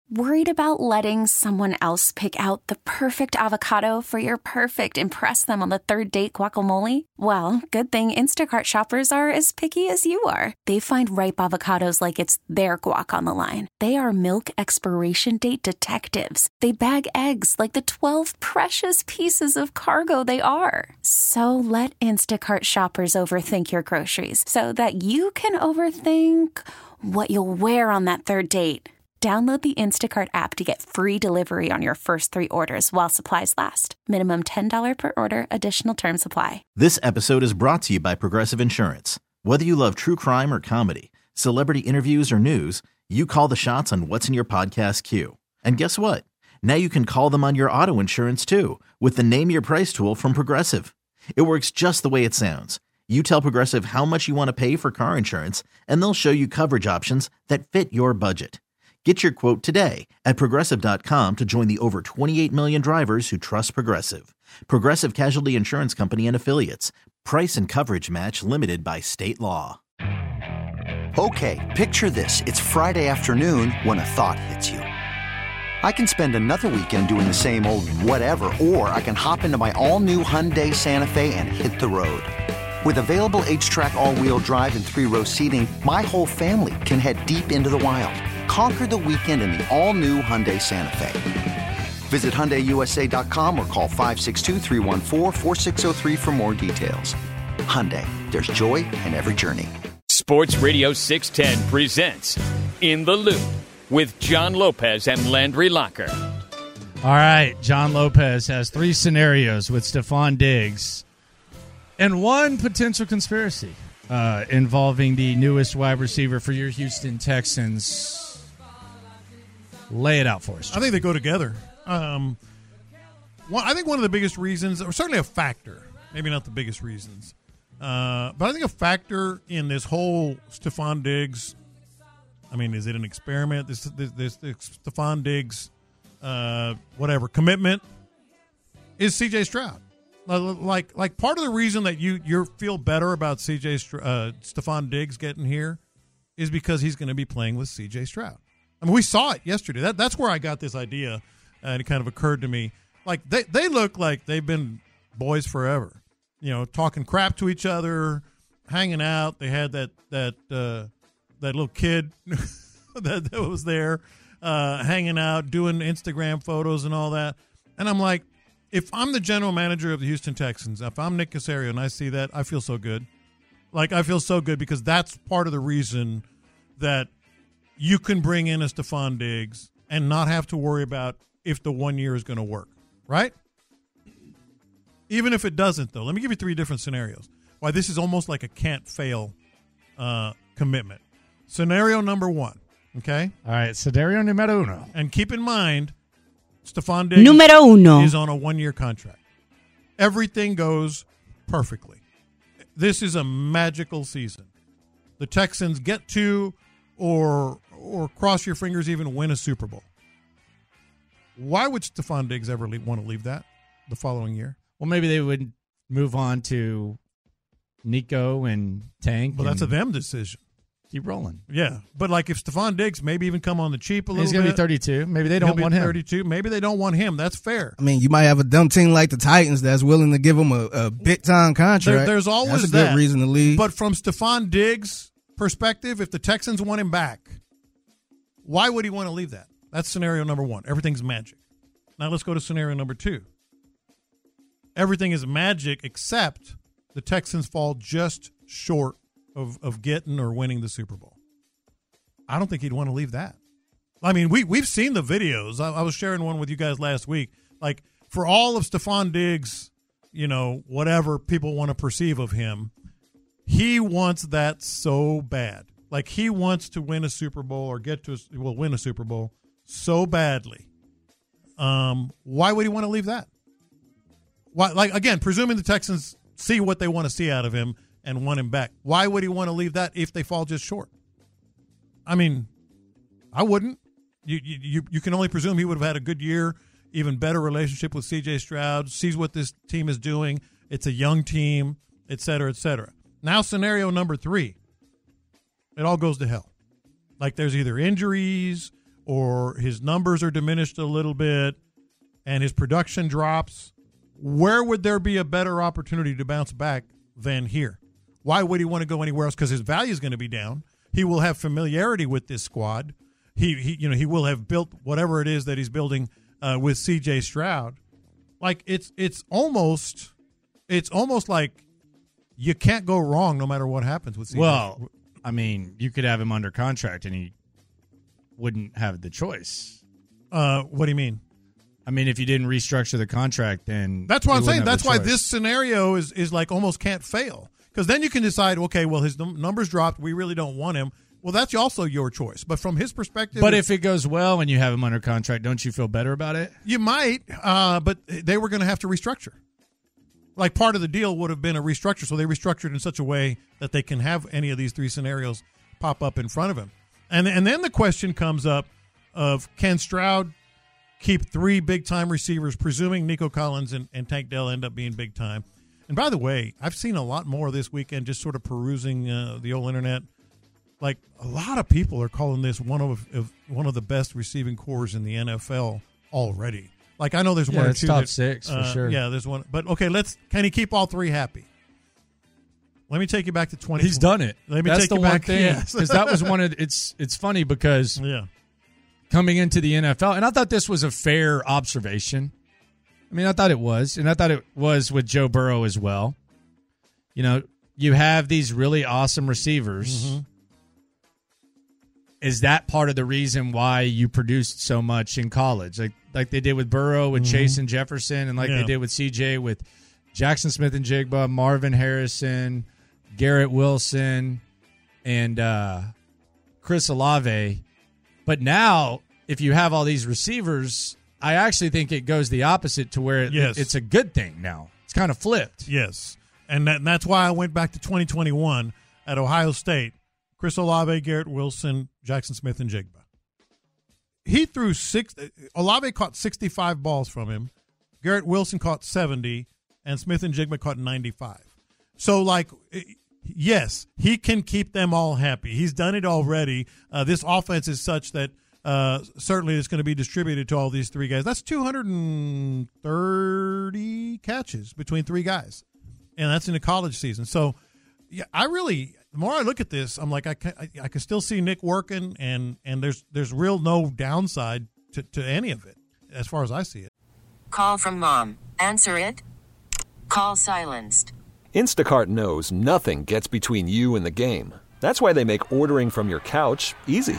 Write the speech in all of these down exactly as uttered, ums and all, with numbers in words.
Worried about letting someone else pick out the perfect avocado for your perfect impress them on the third date guacamole? Well, good thing Instacart shoppers are as picky as you are. They find ripe avocados like it's their guac on the line. They are milk expiration date detectives. They bag eggs like the twelve precious pieces of cargo they are. So let Instacart shoppers overthink your groceries so that you can overthink what you'll wear on that third date. Download the Instacart app to get free delivery on your first three orders while supplies last. Minimum ten dollars per order. Additional terms apply. This episode is brought to you by Progressive Insurance. Whether you love true crime or comedy, celebrity interviews or news, you call the shots on what's in your podcast queue. And guess what? Now you can call them on your auto insurance too with the Name Your Price tool from Progressive. It works just the way it sounds. You tell Progressive how much you want to pay for car insurance, and they'll show you coverage options that fit your budget. Get your quote today at Progressive dot com to join the over twenty-eight million drivers who trust Progressive. Progressive Casualty Insurance Company and Affiliates. Price and coverage match limited by state law. Okay, picture this. It's Friday afternoon when a thought hits you. I can spend another weekend doing the same old whatever, or I can hop into my all-new Hyundai Santa Fe and hit the road. With available H-Track all-wheel drive and three-row seating, my whole family can head deep into the wild. Conquer the weekend in the all-new Hyundai Santa Fe. Visit Hyundai U S A dot com or call five six two, three one four, four six zero three for more details. Hyundai, there's joy in every journey. Sports Radio six ten presents In the Loop with John Lopez and Landry Locker. All right, John Lopez has three scenarios with Stephon Diggs and one potential conspiracy uh, involving the newest wide receiver for your Houston Texans. Lay it out for us, John. I think they go together. Um, one, I think one of the biggest reasons, or certainly a factor, maybe not the biggest reasons, uh, but I think a factor in this whole Stephon Diggs, I mean, is it an experiment? This, this, this, this Stephon Diggs, uh, whatever, commitment, is C J Stroud. Like, like part of the reason that you you feel better about C J uh, Stephon Diggs getting here is because he's going to be playing with C J Stroud. I mean, we saw it yesterday. That that's where I got this idea, and it kind of occurred to me. Like they, they look like they've been boys forever. You know, talking crap to each other, hanging out. They had that that uh, that little kid that, that was there, uh, hanging out, doing Instagram photos and all that. And I'm like, if I'm the general manager of the Houston Texans, if I'm Nick Caserio and I see that, I feel so good. Like I feel so good because that's part of the reason that you can bring in a Stephon Diggs and not have to worry about if the one year is going to work, right? Even if it doesn't, though. Let me give you three different scenarios. Why this is almost like a can't-fail uh, commitment. Scenario number one, okay? All right, scenario numero uno. And keep in mind, Stephon Diggs numero uno. is on a one-year contract. Everything goes perfectly. This is a magical season. The Texans get to or or cross your fingers, even win a Super Bowl. Why would Stephon Diggs ever leave, want to leave that the following year? Well, maybe they would move on to Nico and Tank. Well, that's a them decision. Keep rolling. Yeah, but like if Stephon Diggs maybe even come on the cheap a little bit. He's going to be thirty-two. Maybe they don't want him. thirty-two. Maybe they don't want him. That's fair. I mean, you might have a dumb team like the Titans that's willing to give him a, a big-time contract. There, there's always that's a that. good reason to leave. But from Stephon Diggs' perspective, if the Texans want him back, why would he want to leave that? That's scenario number one. Everything's magic. Now let's go to scenario number two. Everything is magic except the Texans fall just short of, of getting or winning the Super Bowl. I don't think he'd want to leave that. I mean, we, we've seen the videos. I, I was sharing one with you guys last week. Like, for all of Stephon Diggs, you know, whatever people want to perceive of him, he wants that so bad. Like, he wants to win a Super Bowl or get to, a, well, win a Super Bowl so badly. Um, why would he want to leave that? Why, like, again, presuming the Texans see what they want to see out of him and want him back. Why would he want to leave that if they fall just short? I mean, I wouldn't. You, you, you can only presume he would have had a good year, even better relationship with C J Stroud, sees what this team is doing. It's a young team, et cetera, et cetera. Now, scenario number three. It all goes to hell. Like there's either injuries or his numbers are diminished a little bit and his production drops, where would there be a better opportunity to bounce back than here? Why would he want to go anywhere else? Because his value is going to be down. He will have familiarity with this squad. He, he you know, he will have built whatever it is that he's building uh, with C J Stroud. Like it's it's almost it's almost like you can't go wrong no matter what happens with C J. Well, I mean, you could have him under contract and he wouldn't have the choice. Uh, what do you mean? I mean, if you didn't restructure the contract, then that's what I'm saying. That's why choice. this scenario is is like almost can't fail, because then you can decide, okay, well, his num- numbers dropped. We really don't want him. Well, that's also your choice. But from his perspective, but if it goes well and you have him under contract, don't you feel better about it? You might, uh, but they were going to have to restructure. Like part of the deal would have been a restructure, so they restructured in such a way that they can have any of these three scenarios pop up in front of him. And and then the question comes up of, can Stroud keep three big-time receivers, presuming Nico Collins and, and Tank Dell end up being big-time? And by the way, I've seen a lot more this weekend just sort of perusing uh, the old internet. Like, a lot of people are calling this one of, of one of the best receiving cores in the N F L already. Like, I know there's yeah, one or it's two. top that, six, uh, for sure. Yeah, there's one. But, okay, let's can he keep all three happy? Let me take you back to twenty. He's done it. Let me That's take the you one back. thing. Because that was one of it's. It's funny because yeah, coming into the N F L, and I thought this was a fair observation. I mean, I thought it was, and I thought it was with Joe Burrow as well. You know, you have these really awesome receivers. Mm-hmm. Is that part of the reason why you produced so much in college, like like they did with Burrow, with mm-hmm. Chase and Jefferson, and like yeah. they did with C J, with Jackson Smith and Jigba, Marvin Harrison, Garrett Wilson, and uh, Chris Olave. But now, if you have all these receivers, I actually think it goes the opposite to where it, yes. it's a good thing now. It's kind of flipped. Yes, and, that, and that's why I went back to twenty twenty-one at Ohio State. Chris Olave, Garrett Wilson, Jackson Smith, and Jigba. He threw six. Olave caught sixty-five balls from him. Garrett Wilson caught seventy, and Smith and Jigba caught ninety-five. So, like, yes, he can keep them all happy. He's done it already. Uh, this offense is such that uh, certainly it's going to be distributed to all these three guys. That's two hundred thirty catches between three guys, and that's in the college season. So, yeah, I really. The more I look at this, I'm like, I can, I, I can still see Nick working, and, and there's there's real no downside to, to any of it, as far as I see it. Call from mom. Answer it. Call silenced. Instacart knows nothing gets between you and the game. That's why they make ordering from your couch easy.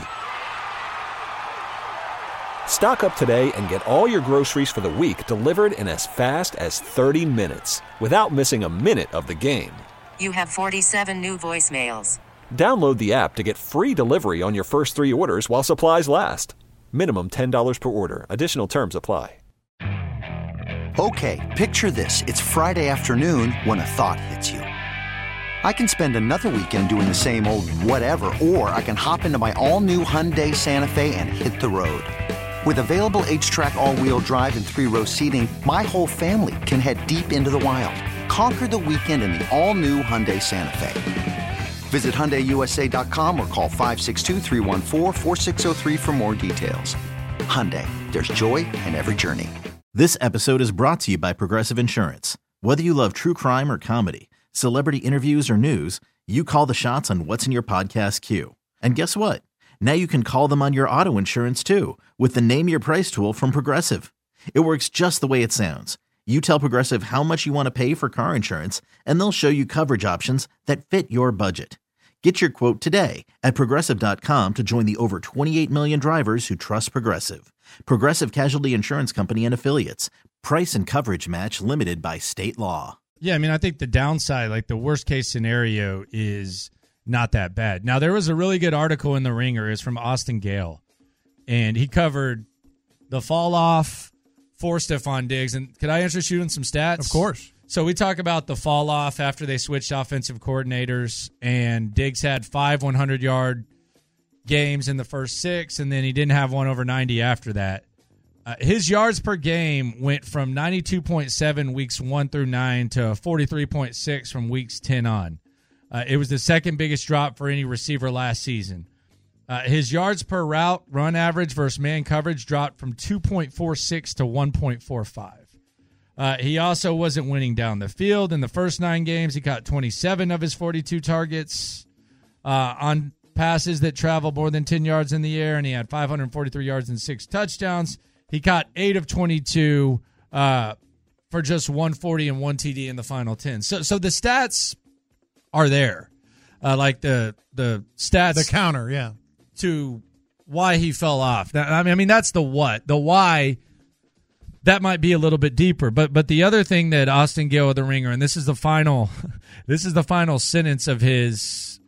Stock up today and get all your groceries for the week delivered in as fast as thirty minutes without missing a minute of the game. You have forty-seven new voicemails. Download the app to get free delivery on your first three orders while supplies last. Minimum ten dollars per order. Additional terms apply. Okay, picture this. It's Friday afternoon when a thought hits you. I can spend another weekend doing the same old whatever, or I can hop into my all-new Hyundai Santa Fe and hit the road. With available H-Track all-wheel drive and three-row seating, my whole family can head deep into the wild. Conquer the weekend in the all-new Hyundai Santa Fe. Visit Hyundai U S A dot com or call five six two, three one four, four six zero three for more details. Hyundai, there's joy in every journey. This episode is brought to you by Progressive Insurance. Whether you love true crime or comedy, celebrity interviews or news, you call the shots on what's in your podcast queue. And guess what? Now you can call them on your auto insurance too with the Name Your Price tool from Progressive. It works just the way it sounds. You tell Progressive how much you want to pay for car insurance, and they'll show you coverage options that fit your budget. Get your quote today at Progressive dot com to join the over twenty-eight million drivers who trust Progressive. Progressive Casualty Insurance Company and Affiliates. Price and coverage match limited by state law. Yeah, I mean, I think the downside, like the worst case scenario, is not that bad. Now, there was a really good article in The Ringer. It's from Austin Gale, and he covered the fall off for Stephon Diggs. And could I interest you in some stats? Of course. So we talk about the fall off after they switched offensive coordinators, and Diggs had five hundred-yard games in the first six, and then he didn't have one over ninety after that. Uh, his yards per game went from ninety-two point seven weeks one through nine to forty-three point six from weeks ten on. Uh, it was the second biggest drop for any receiver last season. Uh, his yards per route run average versus man coverage dropped from two point four six to one point four five. Uh, he also wasn't winning down the field. In the first nine games, he caught twenty-seven of his forty-two targets uh, on passes that traveled more than ten yards in the air, and he had five hundred forty-three yards and six touchdowns. He caught eight of twenty-two uh, for just one forty and one T D in the final ten. So, so the stats are there, uh, like the the stats, the counter, yeah, to why he fell off. Now, I mean, I mean that's the what, the why. That might be a little bit deeper, but but the other thing that Austin Gayle of the Ringer, and this is the final, this is the final sentence of his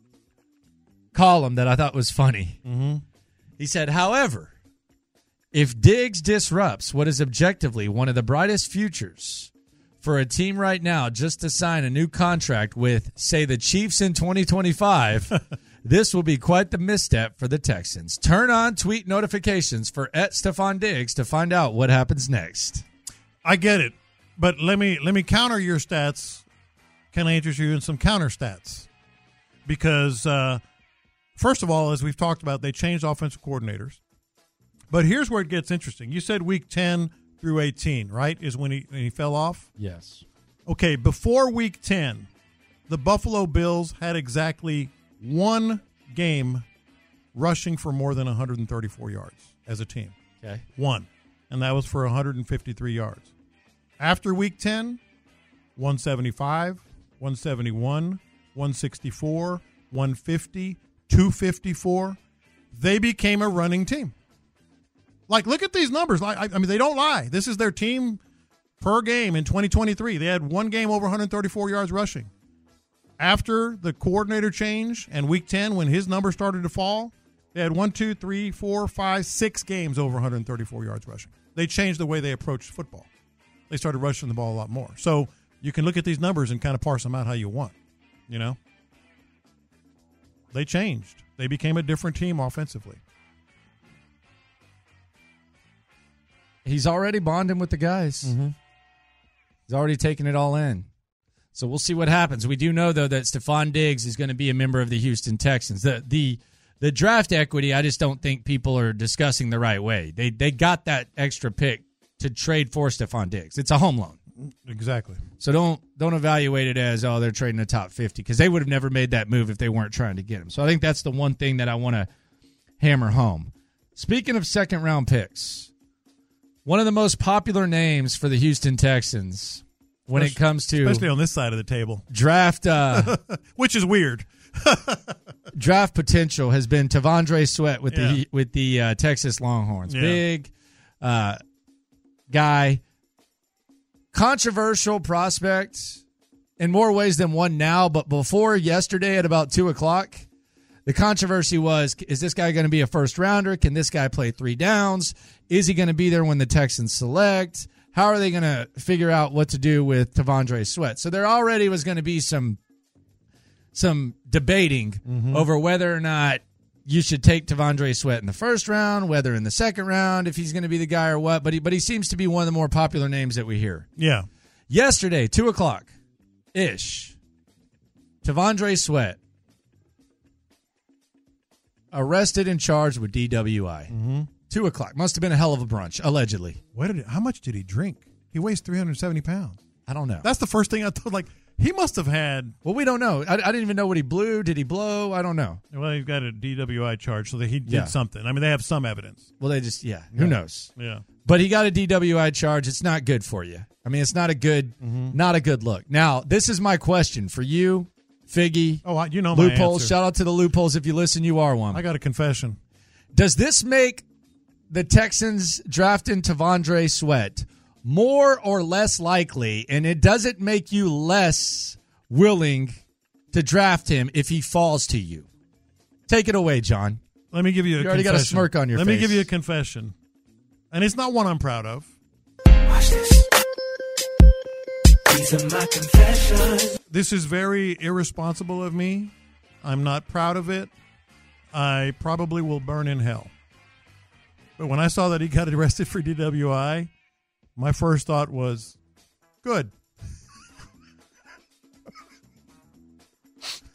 column that I thought was funny. Mm-hmm. He said, however, if Diggs disrupts what is objectively one of the brightest futures for a team right now just to sign a new contract with, say, the Chiefs in twenty twenty-five, this will be quite the misstep for the Texans. Turn on tweet notifications for at Stephon Diggs to find out what happens next. I get it, but let me let me counter your stats. Can I interest you in some counter stats? Because, uh, first of all, as we've talked about, they changed offensive coordinators. But here's where it gets interesting. You said week ten through eighteen, right, is when he, when he fell off? Yes. Okay, before week ten, the Buffalo Bills had exactly one game rushing for more than one hundred thirty-four yards as a team. Okay. One. And that was for one hundred fifty-three yards. After week ten, one seventy-five, one seventy-one, one sixty-four, one fifty, two fifty-four. They became a running team. Like, look at these numbers. Like, I, I mean, they don't lie. This is their team per game in twenty twenty-three. They had one game over one hundred thirty-four yards rushing. After the coordinator change and week ten, when his number started to fall, they had one, two, three, four, five, six games over one hundred thirty-four yards rushing. They changed the way they approached football. They started rushing the ball a lot more. So you can look at these numbers and kind of parse them out how you want, you know? They changed. They became a different team offensively. He's already bonding with the guys. Mm-hmm. He's already taken it all in. So we'll see what happens. We do know, though, that Stephon Diggs is going to be a member of the Houston Texans. The the the draft equity, I just don't think people are discussing the right way. They they got that extra pick to trade for Stephon Diggs. It's a home loan. Exactly. So don't don't evaluate it as, oh, they're trading a top fifty, because they would have never made that move if they weren't trying to get him. So I think that's the one thing that I want to hammer home. Speaking of second-round picks, one of the most popular names for the Houston Texans when it comes to, especially on this side of the table, draft, uh, which is weird, draft potential has been T'Vondre Sweat with yeah. the with the uh, Texas Longhorns. Yeah. Big uh, guy, controversial prospect in more ways than one now. But before yesterday at about two o'clock, the controversy was: is this guy going to be a first rounder? Can this guy play three downs? Is he going to be there when the Texans select? How are they going to figure out what to do with T'Vondre Sweat? So there already was going to be some some debating mm-hmm. over whether or not you should take T'Vondre Sweat in the first round, whether in the second round, if he's going to be the guy or what. But he, but he seems to be one of the more popular names that we hear. Yeah. Yesterday, two o'clock-ish, T'Vondre Sweat arrested and charged with D W I. Mm-hmm. Two o'clock. Must have been a hell of a brunch, allegedly. What did it, how much did he drink? He weighs three hundred seventy pounds. I don't know. That's the first thing I thought. Like, he must have had. Well, we don't know. I, I didn't even know what he blew. Did he blow? I don't know. Well, he's got a D W I charge, so that he did Yeah. something. I mean, they have some evidence. Well, they just, yeah, who Yeah. knows? Yeah. But he got a D W I charge. It's not good for you. I mean, it's not a good, Mm-hmm. not a good look. Now, this is my question for you, Figgy. Oh, I, you know my Loopholes. answer. Shout out to the loopholes. If you listen, you are one. I got a confession. Does this make the Texans drafting T'Vondre Sweat more or less likely, and it doesn't make you less willing to draft him if he falls to you? Take it away, John. Let me give you a You already confession. got a smirk on your Let face. me give you a confession. And it's not one I'm proud of. Watch this. These are my confessions. This is very irresponsible of me. I'm not proud of it. I probably will burn in hell. But when I saw that he got arrested for D W I, my first thought was, good.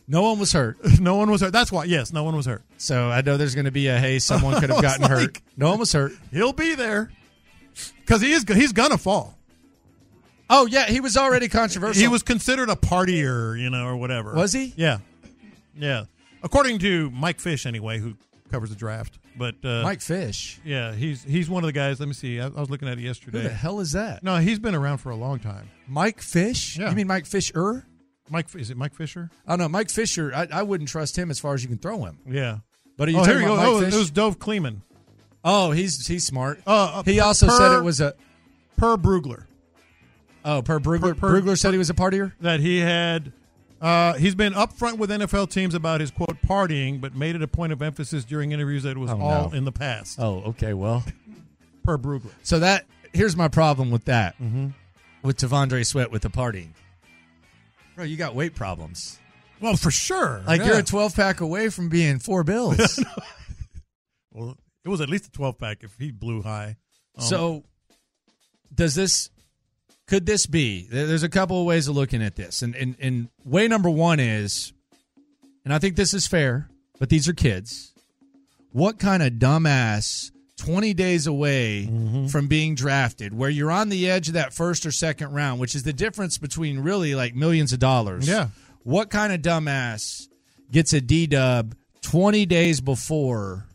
No one was hurt. No one was hurt. That's why. Yes, no one was hurt. So I know there's going to be a hey, someone could have gotten like, hurt. No one was hurt. He'll be there because he is. He's gonna fall. Oh yeah, he was already controversial. He was considered a partier, you know, or whatever. Was he? Yeah, yeah. According to Mike Fish, anyway, who covers the draft. But uh, Mike Fish. Yeah, he's he's one of the guys. Let me see. I, I was looking at it yesterday. Who the hell is that? No, he's been around for a long time. Mike Fish? Yeah. You mean Mike Fisher? Mike, is it Mike Fisher? Oh no, Mike Fisher. I, I wouldn't trust him as far as you can throw him. Yeah. But are you oh, talking here you about go. Mike Oh, Fish? it was Dove Kleeman. Oh, he's he's smart. Uh, uh, he per, also per, said it was a per Brugler. Oh, per Brugler. Per, per, Brugler said he was a partier? That he had. Uh, he's been upfront with N F L teams about his, quote, partying, but made it a point of emphasis during interviews that it was Oh, all no. in the past. Oh, okay, well. Per Brugler. So that here's my problem with that, mm-hmm. with Tavondre Sweat with the partying. Bro, you got weight problems. Well, for sure. Like yeah. you're a twelve-pack away from being four bills. Well, it was at least a twelve-pack if he blew high. Um, So does this... Could this be? There's a couple of ways of looking at this. And, and, and way number one is, and I think this is fair, but these are kids. What kind of dumbass twenty days away mm-hmm. from being drafted, where you're on the edge of that first or second round, which is the difference between really like millions of dollars. Yeah. What kind of dumbass gets a D-dub twenty days before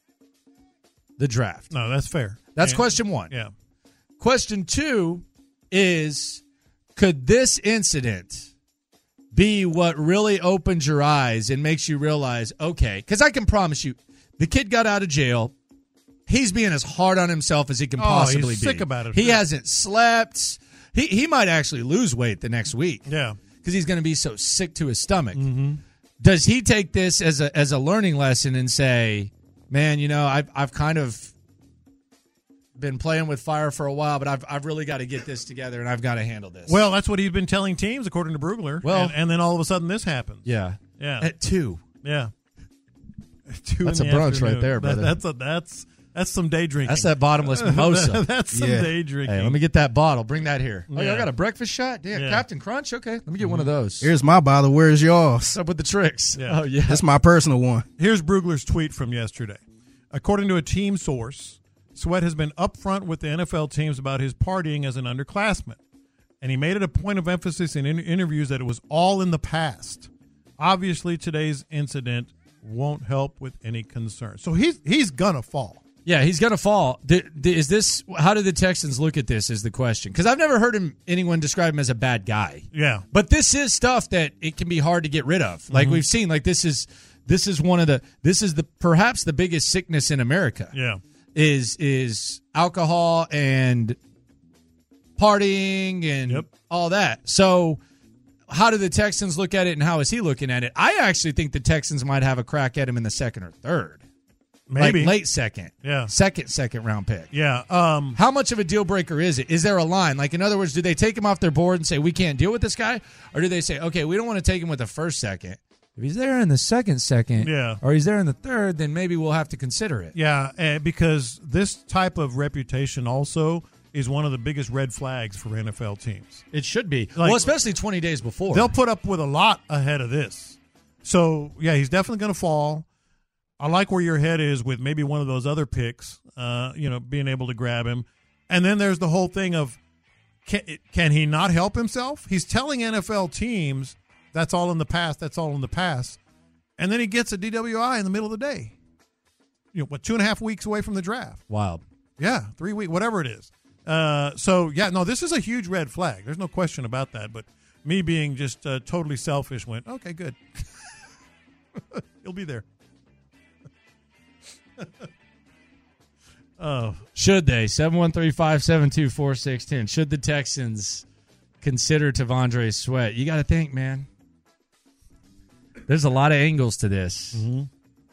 the draft? No, that's fair. That's and, question one. Yeah. Question two is, could this incident be what really opens your eyes and makes you realize, okay, because I can promise you, the kid got out of jail. He's being as hard on himself as he can oh, possibly he's be. sick about it. He hasn't slept. He he might actually lose weight the next week. Yeah. Because he's going to be so sick to his stomach. Mm-hmm. Does he take this as a as a learning lesson and say, man, you know, I've I've kind of been playing with fire for a while, but I've I've really got to get this together and I've got to handle this. Well, that's what he's been telling teams, according to Brugler. Well, and, and then all of a sudden this happens. Yeah. Yeah. At two. Yeah. Two That's in a the brunch afternoon. right there, brother. That, that's a that's that's some day drinking. That's that bottomless mimosa. That's some yeah. day drinking. Hey, let me get that bottle. Bring that here. Oh, Yeah. y'all got a breakfast shot? Yeah, Yeah. Captain Crunch? Okay, let me get one of those. Here's my bottle. Where's yours? What's up with the tricks? Yeah. Oh, yeah. That's my personal one. Here's Brugler's tweet from yesterday. According to a team source, Sweat has been upfront with the N F L teams about his partying as an underclassman, and he made it a point of emphasis in in- interviews that it was all in the past. Obviously, today's incident won't help with any concern. So he's he's gonna fall. Yeah, he's going to fall. D- d- is this how do the Texans look at this is the question? Because I've never heard him anyone describe him as a bad guy. Yeah. But this is stuff that it can be hard to get rid of. Like Mhm. we've seen, like this is this is one of the this is the perhaps the biggest sickness in America. Yeah. Is is alcohol and partying and Yep. all that. So how do the Texans look at it and how is he looking at it? I actually think the Texans might have a crack at him in the second or third. Maybe. Like late second. Yeah. Second, second round pick. Yeah. Um, How much of a deal breaker is it? Is there a line? Like, in other words, do they take him off their board and say, we can't deal with this guy? Or do they say, okay, we don't want to take him with the first second. If he's there in the second second, Yeah. or he's there in the third, then maybe we'll have to consider it. yeah, uh, because this type of reputation also is one of the biggest red flags for N F L teams. It should be. Like- well, especially twenty days before. They'll put up with a lot ahead of this. So, yeah, he's definitely going to fall. I like where your head is with maybe one of those other picks, uh, you know, being able to grab him. And then there's the whole thing of, can, can he not help himself? He's telling N F L teams, that's all in the past, that's all in the past. And then he gets a D W I in the middle of the day. You know, what, two and a half weeks away from the draft. Wild. Yeah, three weeks, whatever it is. Uh, so, yeah, no, this is a huge red flag. There's no question about that. But me being just uh, totally selfish went, okay, good. He'll be there. Oh, Should they? seven one three, five seven two, four six one zero. Should the Texans consider Tavondre Sweat? You got to think, man. There's a lot of angles to this. Mm-hmm.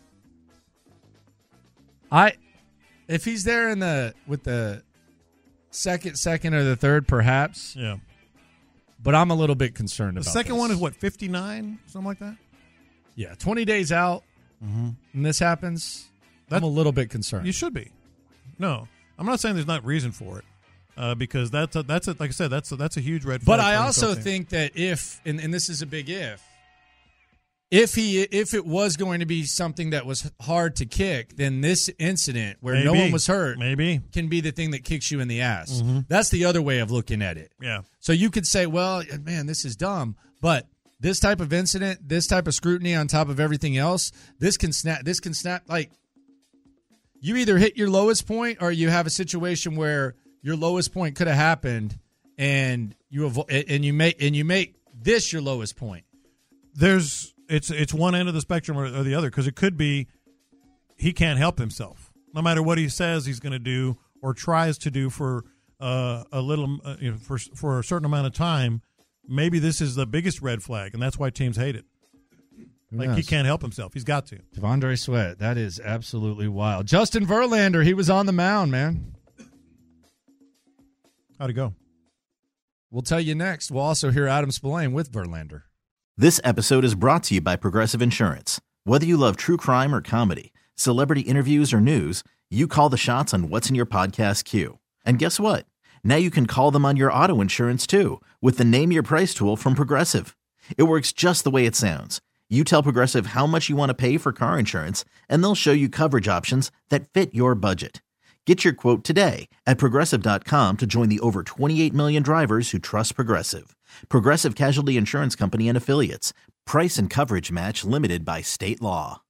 I, if he's there in the with the second, second or the third, perhaps. yeah. But I'm a little bit concerned The about second this. one is what, fifty-nine? Something like that? Yeah, twenty days out, Mm-hmm. and this happens. That- I'm a little bit concerned. You should be. No, I'm not saying there's not reason for it, uh, because that's a, that's a, like I said, that's a, that's a huge red flag. But I for also N F L teams. think that if, and, and this is a big if, if he if it was going to be something that was hard to kick, then this incident where Maybe. no one was hurt Maybe. can be the thing that kicks you in the ass. Mm-hmm. That's the other way of looking at it. Yeah. So you could say, well, man, this is dumb, but this type of incident, this type of scrutiny on top of everything else, this can snap. This can snap. Like, you either hit your lowest point or you have a situation where your lowest point could have happened, and you avo- and you make and you make this your lowest point. There's it's it's one end of the spectrum or, or the other, because it could be he can't help himself. No matter what he says he's going to do or tries to do for uh, a little uh, you know, for for a certain amount of time, maybe this is the biggest red flag, and that's why teams hate it. Like, he can't help himself. He's got to. Devondre Sweat, that is absolutely wild. Justin Verlander, he was on the mound, man. How'd it go? We'll tell you next. We'll also hear Adam Spillane with Verlander. This episode is brought to you by Progressive Insurance. Whether you love true crime or comedy, celebrity interviews or news, you call the shots on what's in your podcast queue. And guess what? Now you can call them on your auto insurance too with the Name Your Price tool from Progressive. It works just the way it sounds. You tell Progressive how much you want to pay for car insurance, and they'll show you coverage options that fit your budget. Get your quote today at Progressive dot com to join the over twenty-eight million drivers who trust Progressive. Progressive Casualty Insurance Company and Affiliates. Price and coverage match limited by state law.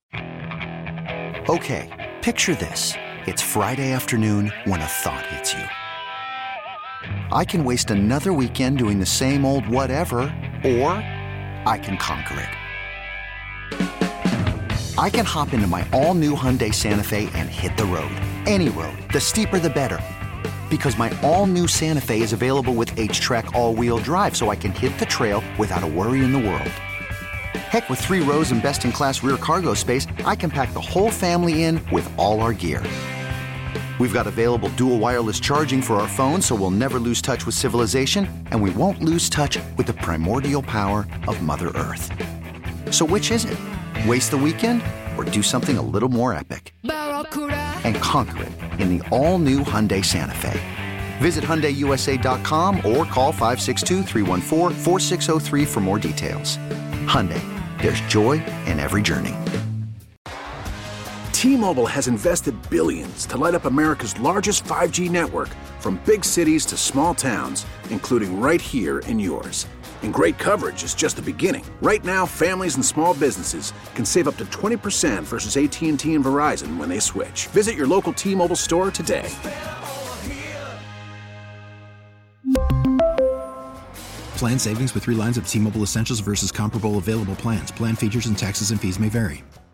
Okay, picture this. It's Friday afternoon when a thought hits you. I can waste another weekend doing the same old whatever, or I can conquer it. I can hop into my all-new Hyundai Santa Fe and hit the road. Any road. The steeper, the better. Because my all-new Santa Fe is available with H-Track all-wheel drive, so I can hit the trail without a worry in the world. Heck, with three rows and best-in-class rear cargo space, I can pack the whole family in with all our gear. We've got available dual wireless charging for our phones, so we'll never lose touch with civilization, and we won't lose touch with the primordial power of Mother Earth. So which is it? Waste the weekend or do something a little more epic? And conquer it in the all-new Hyundai Santa Fe. Visit Hyundai U S A dot com or call five six two, three one four, four six zero three for more details. Hyundai, there's joy in every journey. T-Mobile has invested billions to light up America's largest five G network, from big cities to small towns, including right here in yours. And great coverage is just the beginning. Right now, families and small businesses can save up to twenty percent versus A T and T and Verizon when they switch. Visit your local T-Mobile store today. Plan savings with three lines of T-Mobile Essentials versus comparable available plans. Plan features and taxes and fees may vary.